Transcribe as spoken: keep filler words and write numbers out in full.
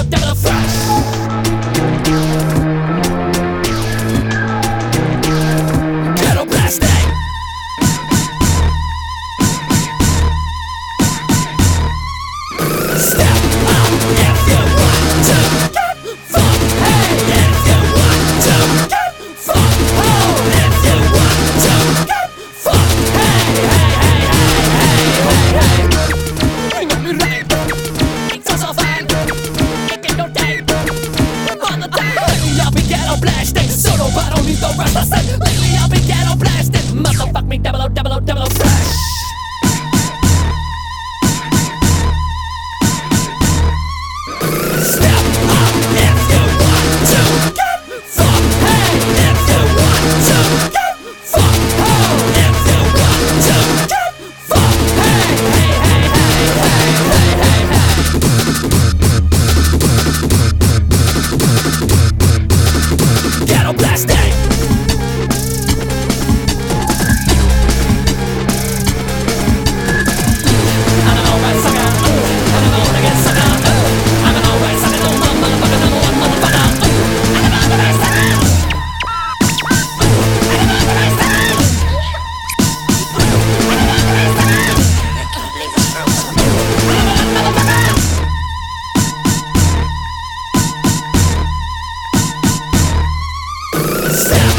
devil fresh. Ghetto blasting. Step up if you want to get fucked. Hey, if you want to get fucked. Oh, if you want to get fucked. Hey, hey, hey, hey, hey, hey, hey. Ring up your ring. It's also fine. It get no day. On the day. Lately I've been ghetto blasting. So nobody don't need the rest. I said, lately I've been ghetto blasting. Motherfuck me, double O, double O, double O, fresh. Step up if you want to get fucked. Hey, if you want to get fucked. Oh, if you want to get fucked. Hey, hey, hey, hey, hey, hey, hey, hey. Ghetto blasting. I'm an alright sucker. I'm an alright sucker. I'm an alright sucker. No motherfucker, number one motherfucker. I'm an alright sucker. I'm an alright sucker. I'm an alright sucker. Leave us through. I'm an motherfucker. Step